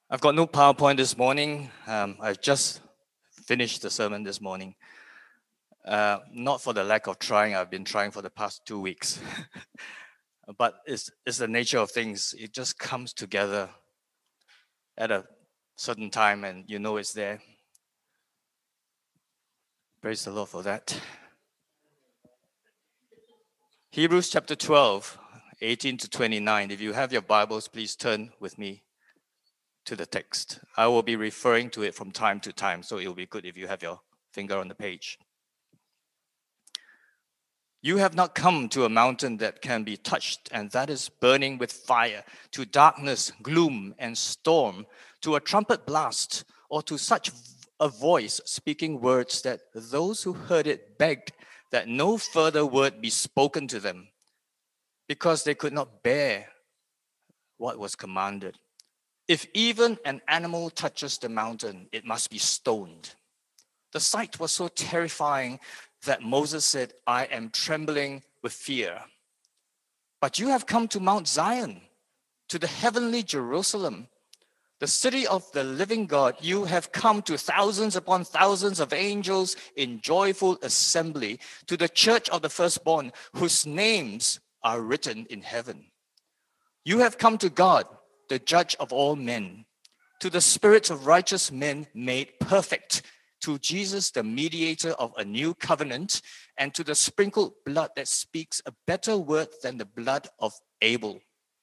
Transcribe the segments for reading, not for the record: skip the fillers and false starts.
I've got no PowerPoint this morning. I've just finished the sermon this morning. Not for the lack of trying, I've been trying for the past 2 weeks. But it's the nature of things. It just comes together at a certain time and you know it's there. Praise the Lord for that. Hebrews chapter 12, 18 to 29. If you have your Bibles, please turn with me to the text. I will be referring to it from time to time, so it will be good if you have your finger on the page. You have not come to a mountain that can be touched, and that is burning with fire, to darkness, gloom, and storm, to a trumpet blast, or to such a voice speaking words that those who heard it begged that no further word be spoken to them, because they could not bear what was commanded. If even an animal touches the mountain, it must be stoned. The sight was so terrifying that Moses said, I am trembling with fear. But you have come to Mount Zion, to the heavenly Jerusalem, the city of the living God. You have come to thousands upon thousands of angels in joyful assembly, to the church of the firstborn, whose names are written in heaven. You have come to God, the judge of all men, to the spirits of righteous men made perfect, to Jesus, the mediator of a new covenant, and to the sprinkled blood that speaks a better word than the blood of Abel.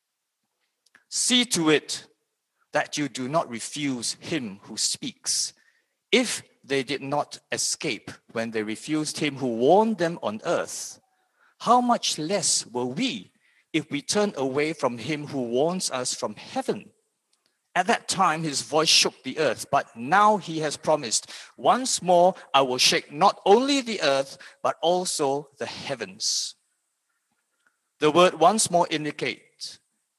See to it that you do not refuse him who speaks. If they did not escape when they refused him who warned them on earth, how much less will we if we turn away from him who warns us from heaven? At that time, his voice shook the earth, but now he has promised, once more I will shake not only the earth, but also the heavens. The word once more indicates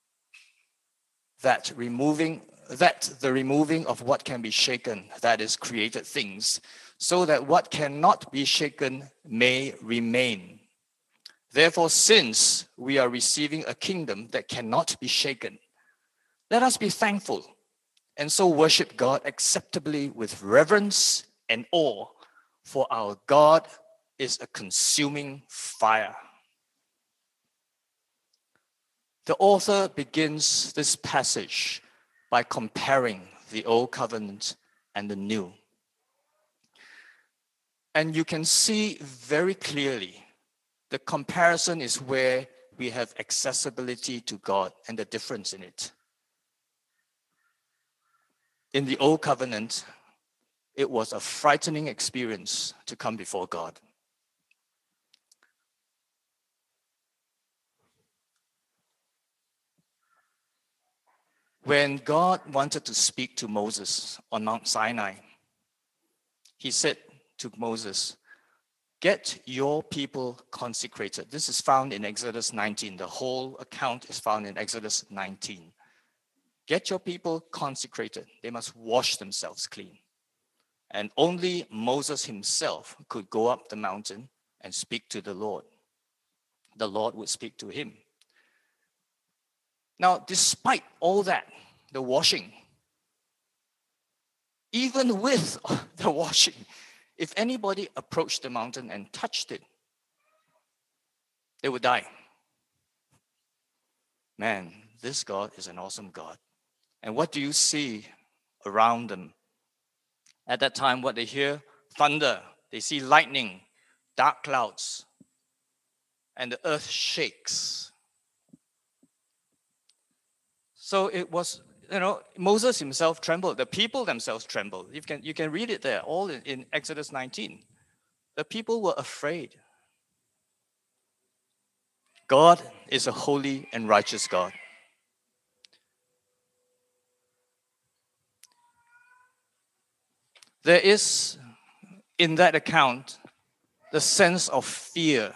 that the removing of what can be shaken, that is created things, so that what cannot be shaken may remain. Therefore, since we are receiving a kingdom that cannot be shaken, let us be thankful and so worship God acceptably with reverence and awe, for our God is a consuming fire. The author begins this passage by comparing the Old Covenant and the New. And you can see very clearly the comparison is where we have accessibility to God and the difference in it. In the Old Covenant, it was a frightening experience to come before God. When God wanted to speak to Moses on Mount Sinai, he said to Moses, get your people consecrated. This is found in Exodus 19. The whole account is found in Exodus 19. Get your people consecrated. They must wash themselves clean. And only Moses himself could go up the mountain and speak to the Lord. The Lord would speak to him. Now, despite all that, the washing, even with the washing, if anybody approached the mountain and touched it, they would die. Man, this God is an awesome God. And what do you see around them? At that time, what they hear? Thunder. They see lightning, dark clouds, and the earth shakes. So it was, Moses himself trembled. The people themselves trembled. You can read it there, all in Exodus 19. The people were afraid. God is a holy and righteous God. There is, in that account, the sense of fear,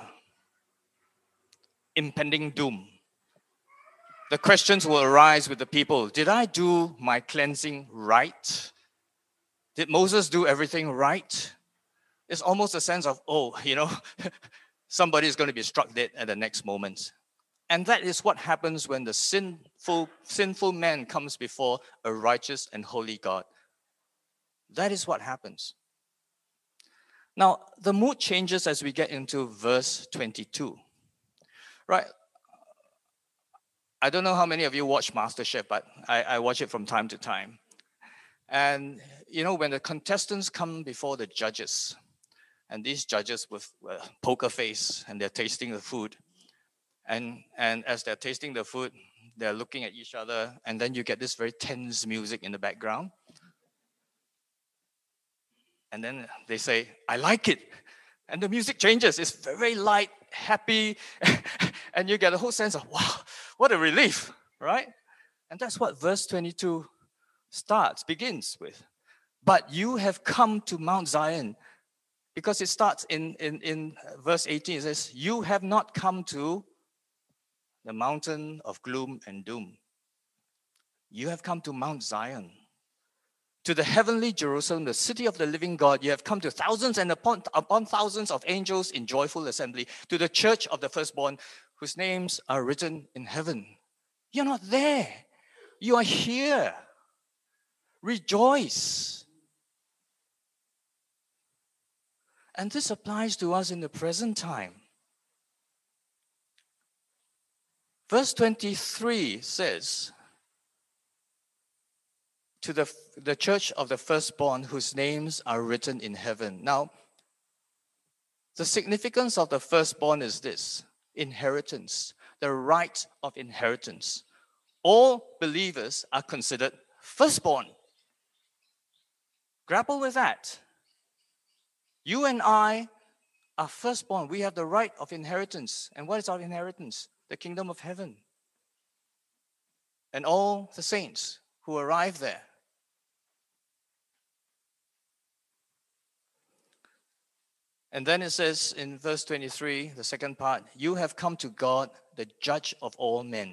impending doom. The questions will arise with the people. Did I do my cleansing right? Did Moses do everything right? It's almost a sense of, somebody is going to be struck dead at the next moment. And that is what happens when the sinful man comes before a righteous and holy God. That is what happens. Now, the mood changes as we get into verse 22. Right? I don't know how many of you watch MasterChef, but I watch it from time to time. And, when the contestants come before the judges, and these judges with poker face, and they're tasting the food, and as they're tasting the food, they're looking at each other, and then you get this very tense music in the background. And then they say, I like it. And the music changes. It's very light, happy, and you get a whole sense of, wow, what a relief, right? And that's what verse 22 begins with. But you have come to Mount Zion, because it starts in verse 18. It says, you have not come to the mountain of gloom and doom. You have come to Mount Zion, to the heavenly Jerusalem, the city of the living God. You have come to thousands and upon thousands of angels in joyful assembly, to the church of the firstborn, whose names are written in heaven. You're not there. You are here. Rejoice. And this applies to us in the present time. Verse 23 says, to the church of the firstborn, whose names are written in heaven. Now, the significance of the firstborn is this: inheritance, the right of inheritance. All believers are considered firstborn. Grapple with that. You and I are firstborn. We have the right of inheritance. And what is our inheritance? The kingdom of heaven. And all the saints who arrive there. And then it says in verse 23, the second part, you have come to God, the judge of all men.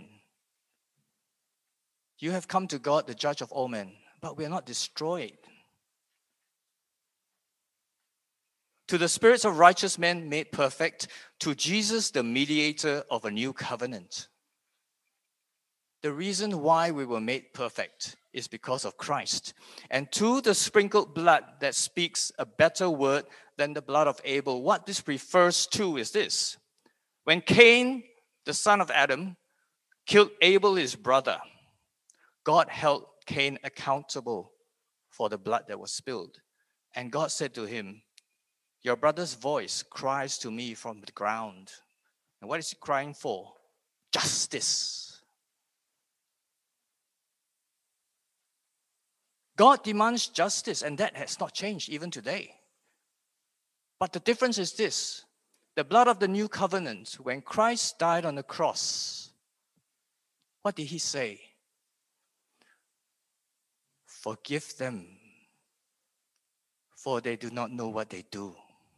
You have come to God, the judge of all men, but we are not destroyed. To the spirits of righteous men made perfect, to Jesus, the mediator of a new covenant. The reason why we were made perfect is because of Christ. And to the sprinkled blood that speaks a better word than the blood of Abel, what this refers to is this: when Cain, the son of Adam, killed Abel, his brother, God held Cain accountable for the blood that was spilled. And God said to him, your brother's voice cries to me from the ground. And what is he crying for? Justice. God demands justice, and that has not changed even today. But the difference is this: the blood of the new covenant, when Christ died on the cross, what did he say? Forgive them, for they do not know what they do.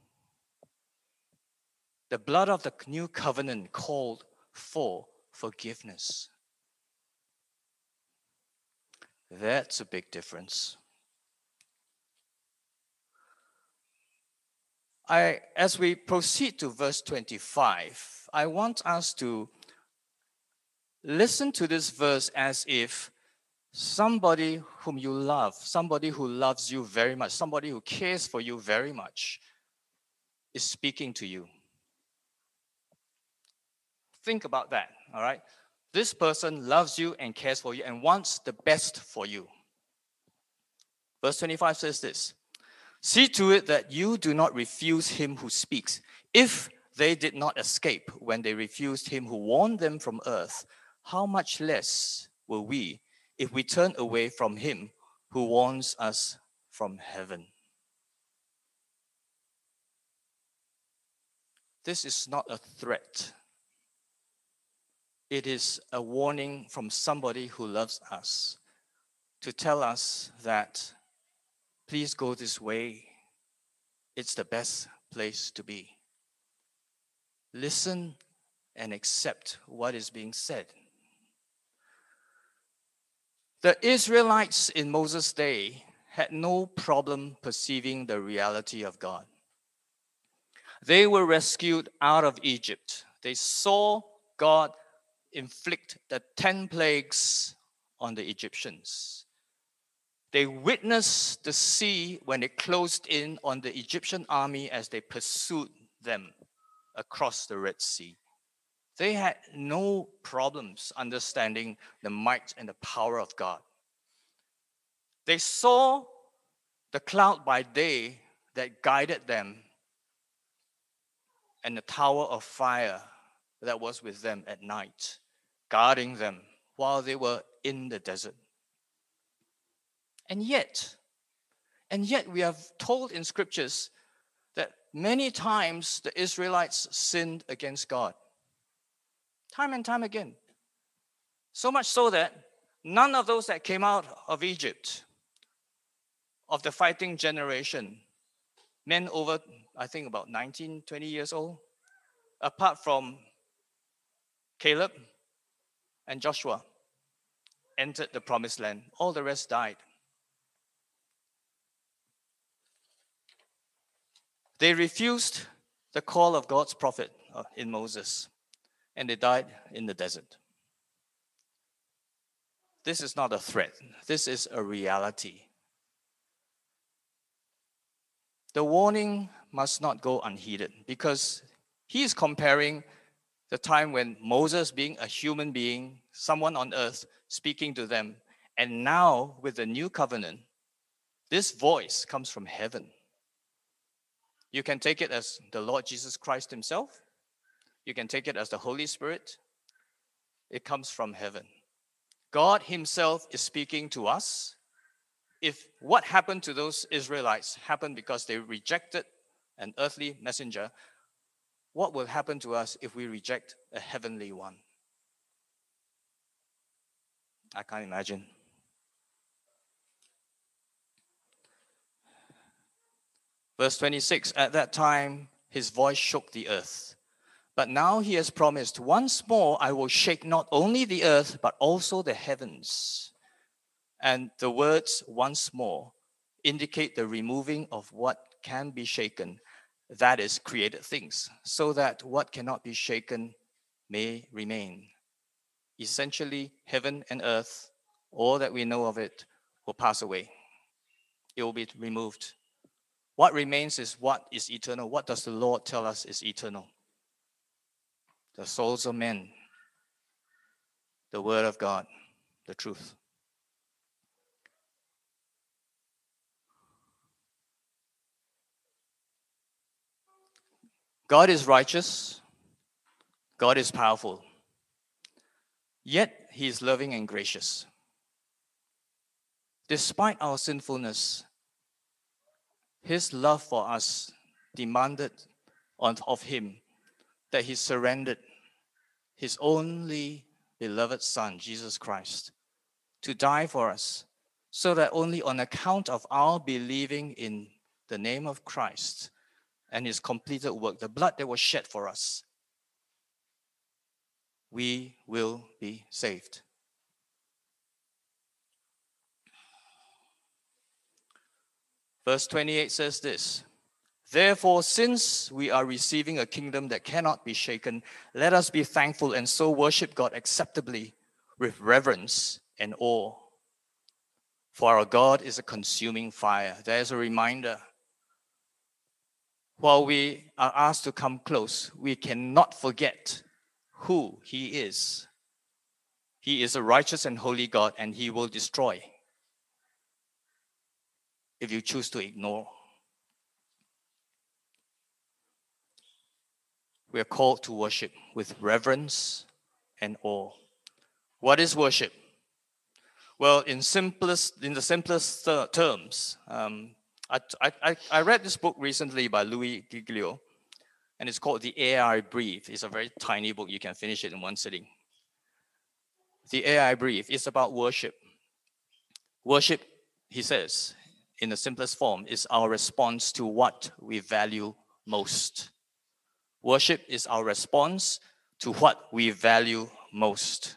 The blood of the new covenant called for forgiveness. That's a big difference. As we proceed to verse 25, I want us to listen to this verse as if somebody whom you love, somebody who loves you very much, somebody who cares for you very much, is speaking to you. Think about that, all right? This person loves you and cares for you and wants the best for you. Verse 25 says this: see to it that you do not refuse him who speaks. If they did not escape when they refused him who warned them from earth, how much less will we if we turn away from him who warns us from heaven? This is not a threat. It is a warning from somebody who loves us to tell us that please go this way. It's the best place to be. Listen and accept what is being said. The Israelites in Moses' day had no problem perceiving the reality of God. They were rescued out of Egypt. They saw God inflict the 10 plagues on the Egyptians. They witnessed the sea when it closed in on the Egyptian army as they pursued them across the Red Sea. They had no problems understanding the might and the power of God. They saw the cloud by day that guided them and the tower of fire that was with them at night, guarding them while they were in the desert. And yet we are told in scriptures that many times the Israelites sinned against God. Time and time again. So much so that none of those that came out of Egypt, of the fighting generation, men over, I think, about 19, 20 years old, apart from Caleb and Joshua, entered the promised land. All the rest died. They refused the call of God's prophet in Moses, and they died in the desert. This is not a threat. This is a reality. The warning must not go unheeded, because he is comparing the time when Moses, being a human being, someone on earth speaking to them, and now with the new covenant, this voice comes from heaven. You can take it as the Lord Jesus Christ himself. You can take it as the Holy Spirit. It comes from heaven. God himself is speaking to us. If what happened to those Israelites happened because they rejected an earthly messenger, what will happen to us if we reject a heavenly one? I can't imagine. Verse 26, at that time, his voice shook the earth. But now he has promised, once more I will shake not only the earth, but also the heavens. And the words once more indicate the removing of what can be shaken, that is, created things, so that what cannot be shaken may remain. Essentially, heaven and earth, all that we know of it, will pass away. It will be removed. What remains is what is eternal. What does the Lord tell us is eternal? The souls of men, the word of God, the truth. God is righteous. God is powerful. Yet he is loving and gracious. Despite our sinfulness, his love for us demanded of him that he surrendered his only beloved Son, Jesus Christ, to die for us, so that only on account of our believing in the name of Christ and his completed work, the blood that was shed for us, we will be saved. Verse 28 says this, therefore, since we are receiving a kingdom that cannot be shaken, let us be thankful and so worship God acceptably with reverence and awe. For our God is a consuming fire. There's a reminder. While we are asked to come close, we cannot forget who he is. He is a righteous and holy God, and he will destroy if you choose to ignore. We are called to worship with reverence and awe. What is worship? Well, in the simplest terms, I read this book recently by Louis Giglio, and it's called The Air I Breathe. It's a very tiny book. You can finish it in one sitting. The Air I Breathe is about worship. Worship, he says, in the simplest form, is our response to what we value most. Worship is our response to what we value most.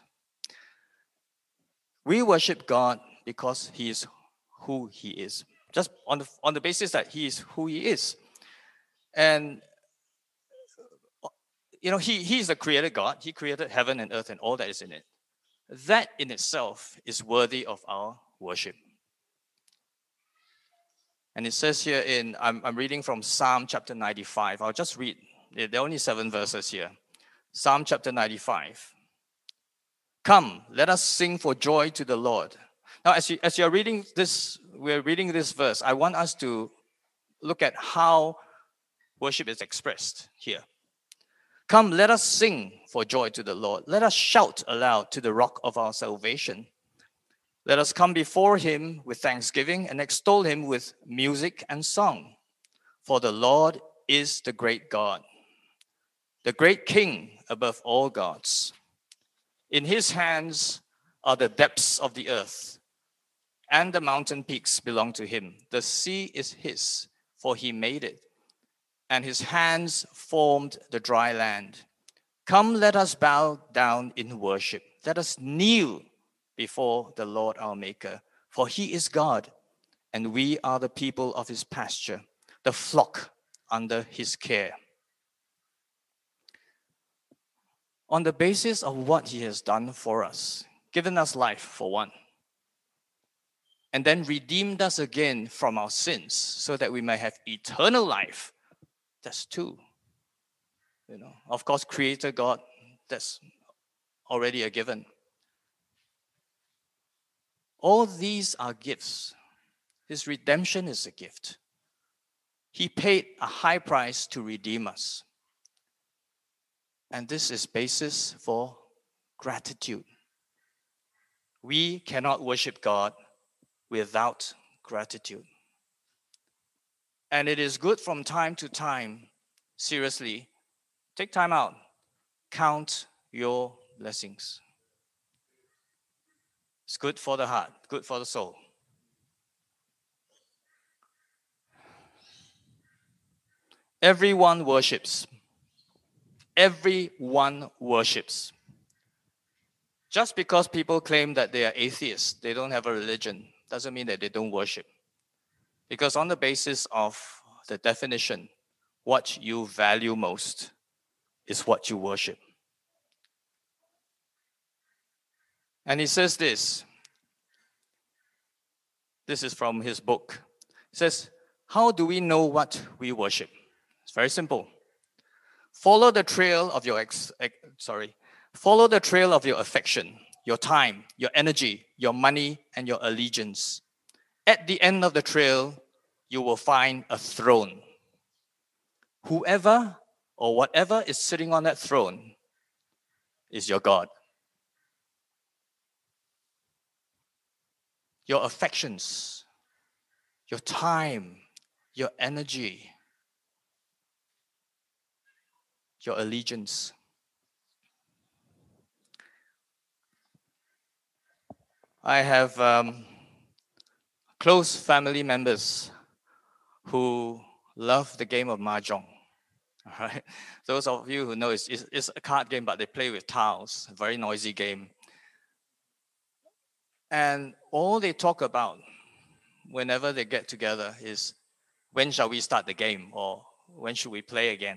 We worship God because he is who he is, just on the basis that he is who he is. And He's the creator God. He created heaven and earth and all that is in it. That in itself is worthy of our worship. And it says here I'm reading from Psalm chapter 95. I'll just read. There are only 7 verses here. Psalm chapter 95. Come, let us sing for joy to the Lord. Now, as you're reading this, we're reading this verse, I want us to look at how worship is expressed here. Come, let us sing for joy to the Lord. Let us shout aloud to the rock of our salvation. Let us come before him with thanksgiving and extol him with music and song. For the Lord is the great God, the great King above all gods. In his hands are the depths of the earth, and the mountain peaks belong to him. The sea is his, for he made it, and his hands formed the dry land. Come, let us bow down in worship. Let us kneel before the Lord our Maker, for he is God, and we are the people of his pasture, the flock under his care. On the basis of what he has done for us, given us life for one, and then redeemed us again from our sins so that we may have eternal life, that's 2. Of course, Creator God, that's already a given. All these are gifts. His redemption is a gift. He paid a high price to redeem us. And this is basis for gratitude. We cannot worship God without gratitude. And it is good from time to time, seriously, take time out, count your blessings. It's good for the heart, good for the soul. Everyone worships. Everyone worships. Just because people claim that they are atheists, they don't have a religion, doesn't mean that they don't worship. Because on the basis of the definition, what you value most is what you worship. And he says this. This is from his book. He says, how do we know what we worship? It's very simple. Follow the trail of your follow the trail of your affection, your time, your energy, your money, and your allegiance. At the end of the trail, you will find a throne. Whoever or whatever is sitting on that throne is your God. Your affections, your time, your energy, your allegiance. I have close family members who love the game of Mahjong. All right? Those of you who know it's a card game, but they play with tiles, a very noisy game. And all they talk about whenever they get together is, when shall we start the game, or when should we play again?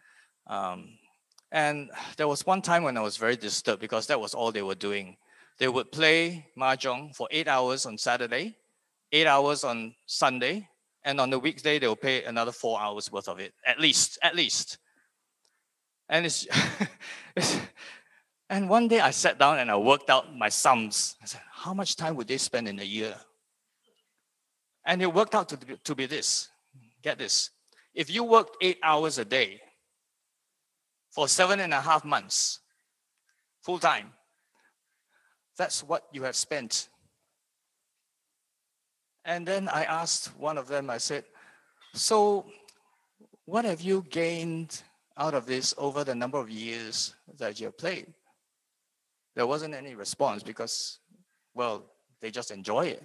And there was one time when I was very disturbed because that was all they were doing. They would play Mahjong for 8 hours on Saturday, 8 hours on Sunday, and on the weekday they'll play another 4 hours worth of it, at least. And and one day I sat down and I worked out my sums. I said, how much time would they spend in a year? And it worked out to be this. Get this. If you worked 8 hours a day for 7.5 months, full time, that's what you have spent. And then I asked one of them, I said, so what have you gained out of this over the number of years that you have played? There wasn't any response because, well, they just enjoy it.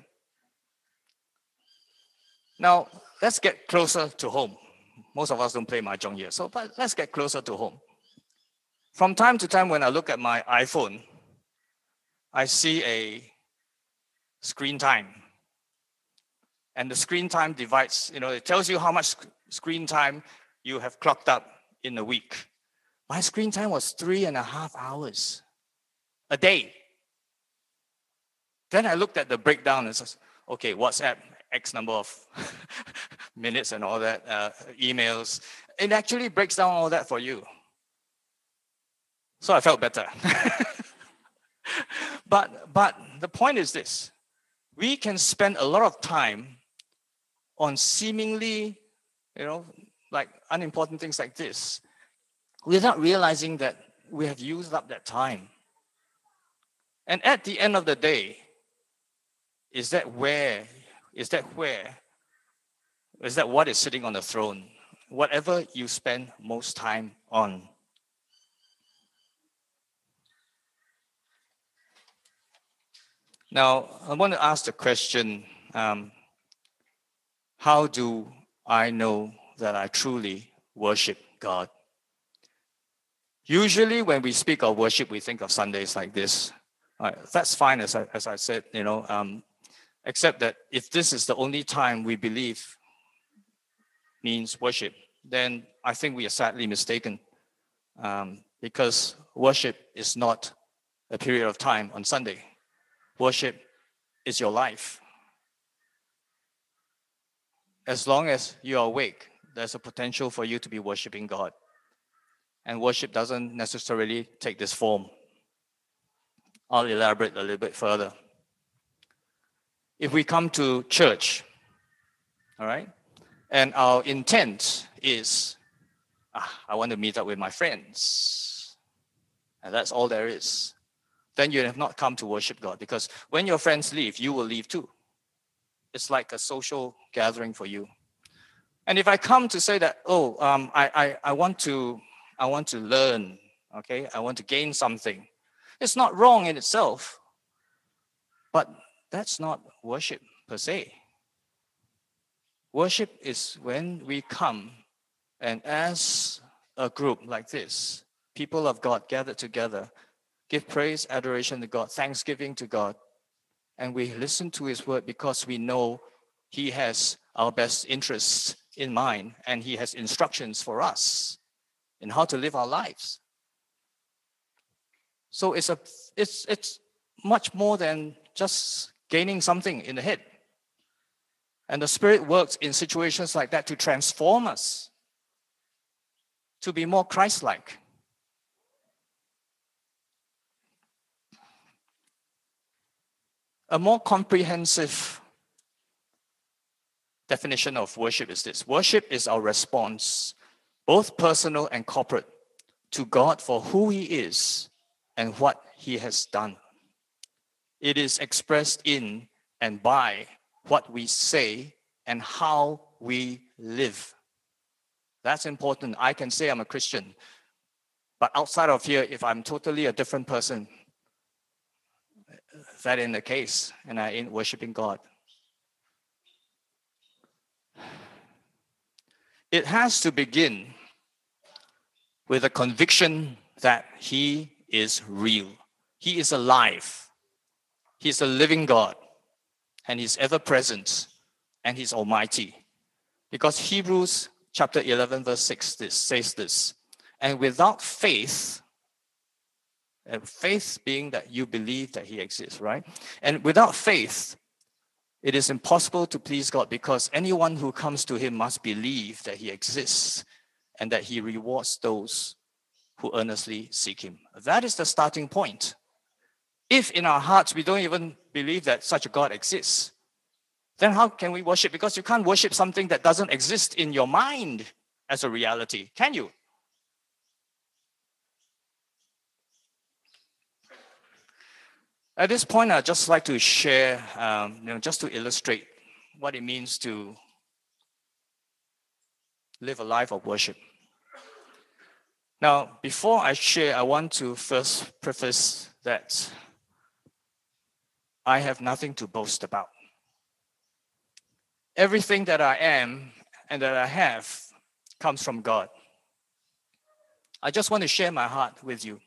Now, let's get closer to home. Most of us don't play Mahjong here, but let's get closer to home. From time to time, when I look at my iPhone, I see a screen time. And the screen time divides, it tells you how much screen time you have clocked up in a week. My screen time was 3.5 hours a day. Then I looked at the breakdown and said, okay, WhatsApp, X number of minutes and all that, emails. It actually breaks down all that for you. So I felt better. But the point is this. We can spend a lot of time on seemingly, like unimportant things like this, without realizing that we have used up that time. And at the end of the day, is that what is sitting on the throne? Whatever you spend most time on. Now, I want to ask the question, how do I know that I truly worship God? Usually when we speak of worship, we think of Sundays like this. That's fine, as I said, except that if this is the only time we believe means worship, then I think we are sadly mistaken, because worship is not a period of time on Sunday. Worship is your life. As long as you are awake, there's a potential for you to be worshiping God. And worship doesn't necessarily take this form. I'll elaborate a little bit further. If we come to church, all right, and our intent is, I want to meet up with my friends, and that's all there is, then you have not come to worship God, because when your friends leave, you will leave too. It's like a social gathering for you. And if I come to say that, I want to learn, okay, I want to gain something, it's not wrong in itself, but that's not worship per se. Worship is when we come and as a group like this, people of God gathered together, give praise, adoration to God, thanksgiving to God, and we listen to His word because we know He has our best interests in mind and He has instructions for us in how to live our lives. So it's much more than just gaining something in the head. And the Spirit works in situations like that to transform us, to be more Christ-like. A more comprehensive definition of worship is this. Worship is our response, both personal and corporate, to God for who He is and what He has done. It is expressed in and by what we say and how we live. That's important. I can say I'm a Christian, but outside of here, if I'm totally a different person, that ain't the case, and I ain't worshiping God. It has to begin with a conviction that He is real. He is alive. He's a living God, and He's ever present, and He's almighty. Because Hebrews chapter 11 verse 6 says this, and without faith, and faith being that you believe that He exists, right? And without faith, it is impossible to please God, because anyone who comes to Him must believe that He exists and that He rewards those who earnestly seek Him. That is the starting point. If in our hearts we don't even believe that such a God exists, then how can we worship? Because you can't worship something that doesn't exist in your mind as a reality, can you? At this point, I'd just like to share, just to illustrate what it means to live a life of worship. Now, before I share, I want to first preface that I have nothing to boast about. Everything that I am and that I have comes from God. I just want to share my heart with you.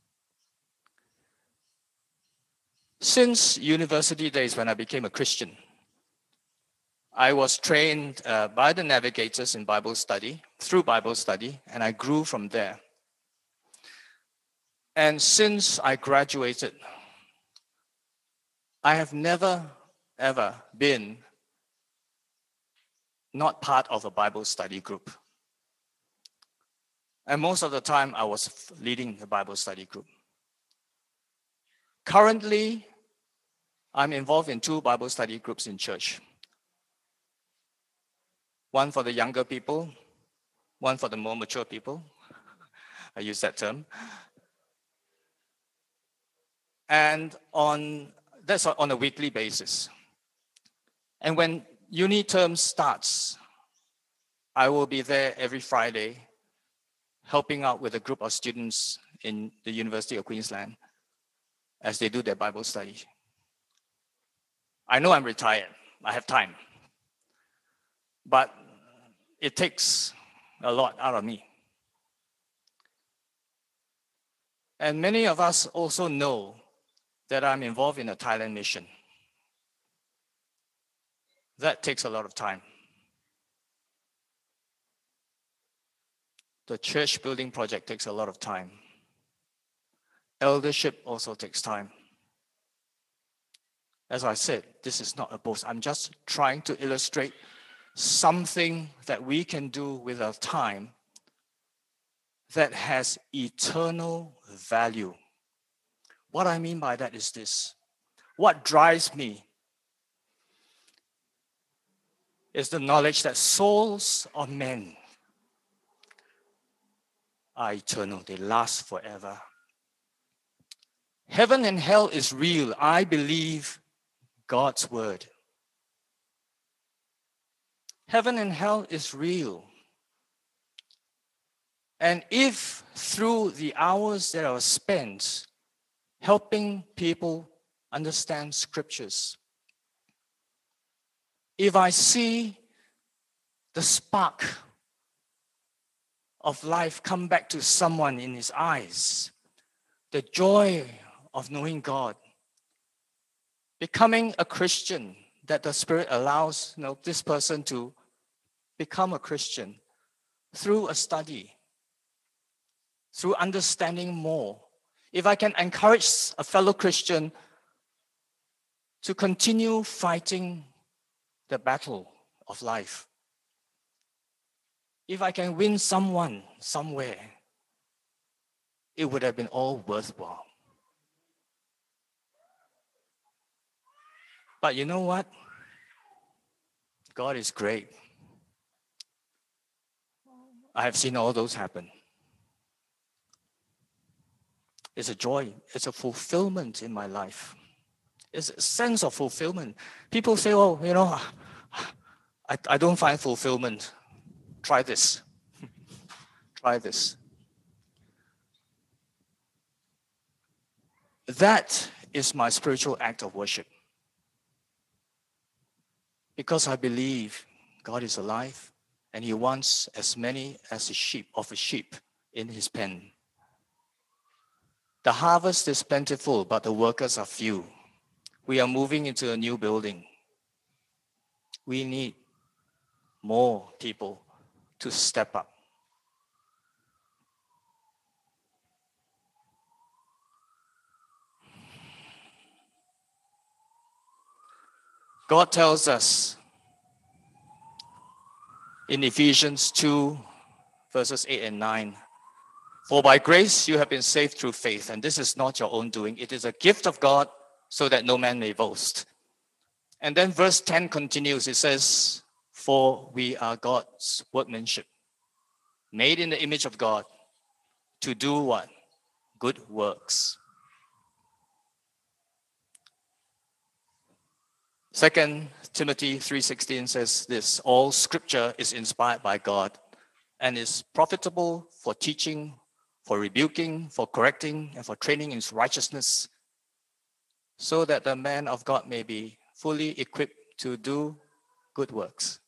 Since university days when I became a Christian, I was trained by the navigators in Bible study, through Bible study, and I grew from there. And since I graduated, I have never, ever been not part of a Bible study group. And most of the time, I was leading the Bible study group. Currently, I'm involved in 2 Bible study groups in church. One for the younger people, one for the more mature people. I use that term. And that's on a weekly basis. And when uni term starts, I will be there every Friday, helping out with a group of students in the University of Queensland as they do their Bible study. I know I'm retired. I have time. But it takes a lot out of me. And many of us also know that I'm involved in a Thailand mission. That takes a lot of time. The church building project takes a lot of time. Eldership also takes time. As I said, this is not a boast. I'm just trying to illustrate something that we can do with our time that has eternal value. What I mean by that is this. What drives me is the knowledge that souls of men are eternal. They last forever. Heaven and hell is real. I believe God's word. Heaven and hell is real. And if through the hours that I was spent helping people understand scriptures, if I see the spark of life come back to someone in his eyes, the joy of knowing God, becoming a Christian, that the Spirit allows this person to become a Christian through a study, through understanding more. If I can encourage a fellow Christian to continue fighting the battle of life, if I can win someone somewhere, it would have been all worthwhile. But you know what? God is great. I have seen all those happen. It's a joy. It's a fulfillment in my life. It's a sense of fulfillment. People say, oh, I don't find fulfillment. Try this. Try this. That is my spiritual act of worship. Because I believe God is alive and he wants as many as a sheep in his pen. The harvest is plentiful, but the workers are few. We are moving into a new building. We need more people to step up. God tells us in Ephesians 2, verses 8 and 9, for by grace you have been saved through faith, and this is not your own doing. It is a gift of God, so that no man may boast. And then verse 10 continues. It says, for we are God's workmanship, made in the image of God, to do what? Good works. 2 Timothy 3:16 says this, all scripture is inspired by God and is profitable for teaching, for rebuking, for correcting, and for training in righteousness, so that the man of God may be fully equipped to do good works.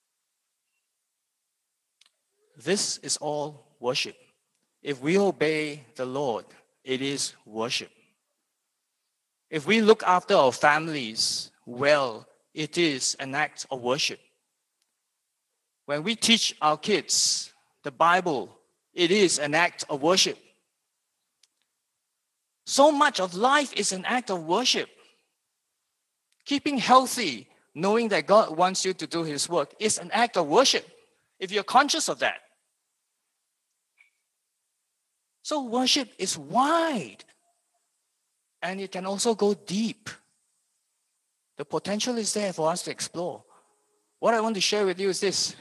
This is all worship. If we obey the Lord, it is worship. If we look after our families well, it is an act of worship. When we teach our kids the Bible, it is an act of worship. So much of life is an act of worship. Keeping healthy, knowing that God wants you to do His work, is an act of worship, if you're conscious of that. So worship is wide, and it can also go deep. The potential is there for us to explore. What I want to share with you is this.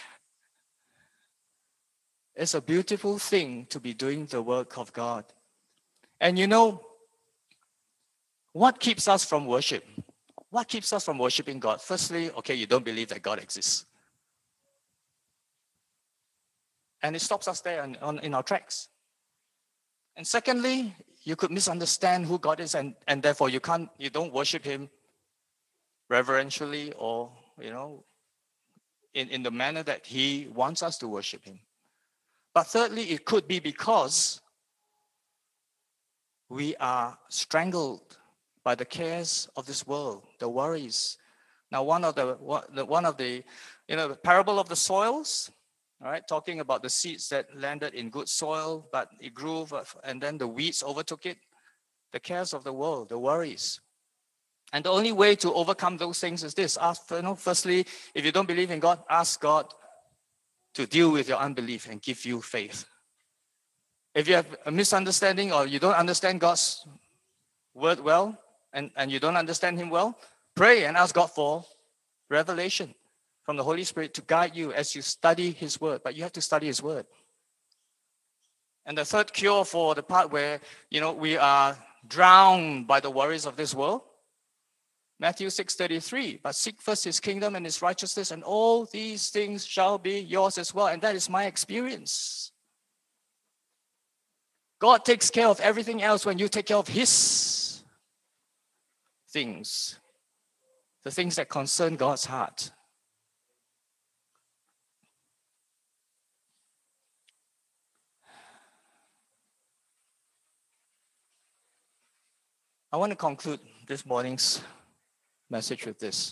It's a beautiful thing to be doing the work of God. And you know, what keeps us from worship? What keeps us from worshiping God? Firstly, okay, you don't believe that God exists. And it stops us there in our tracks. And secondly, you could misunderstand who God is, and therefore you don't worship Him reverentially or, in the manner that He wants us to worship Him. But thirdly, it could be because we are strangled by the cares of this world, the worries. Now, one of the parable of the soils, all right, talking about the seeds that landed in good soil, but it grew, and then the weeds overtook it. The cares of the world, the worries. And the only way to overcome those things is this. Firstly, if you don't believe in God, ask God to deal with your unbelief and give you faith. If you have a misunderstanding or you don't understand God's word well, and you don't understand Him well, pray and ask God for revelation from the Holy Spirit to guide you as you study His word. But you have to study His word. And the third cure for the part where, we are drowned by the worries of this world, Matthew 6:33, but seek first His kingdom and His righteousness, and all these things shall be yours as well. And that is my experience. God takes care of everything else when you take care of His things, the things that concern God's heart. I want to conclude this morning's message with this.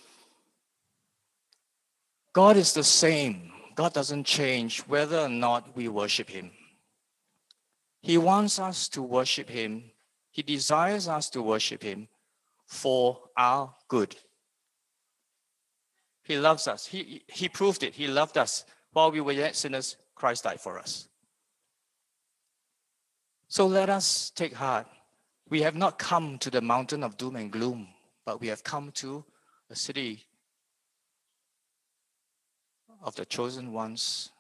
God is the same. God doesn't change whether or not we worship Him. He wants us to worship Him. He desires us to worship Him for our good. He loves us. He proved it. He loved us. While we were yet sinners, Christ died for us. So let us take heart. We have not come to the mountain of doom and gloom, but we have come to a city of the chosen ones,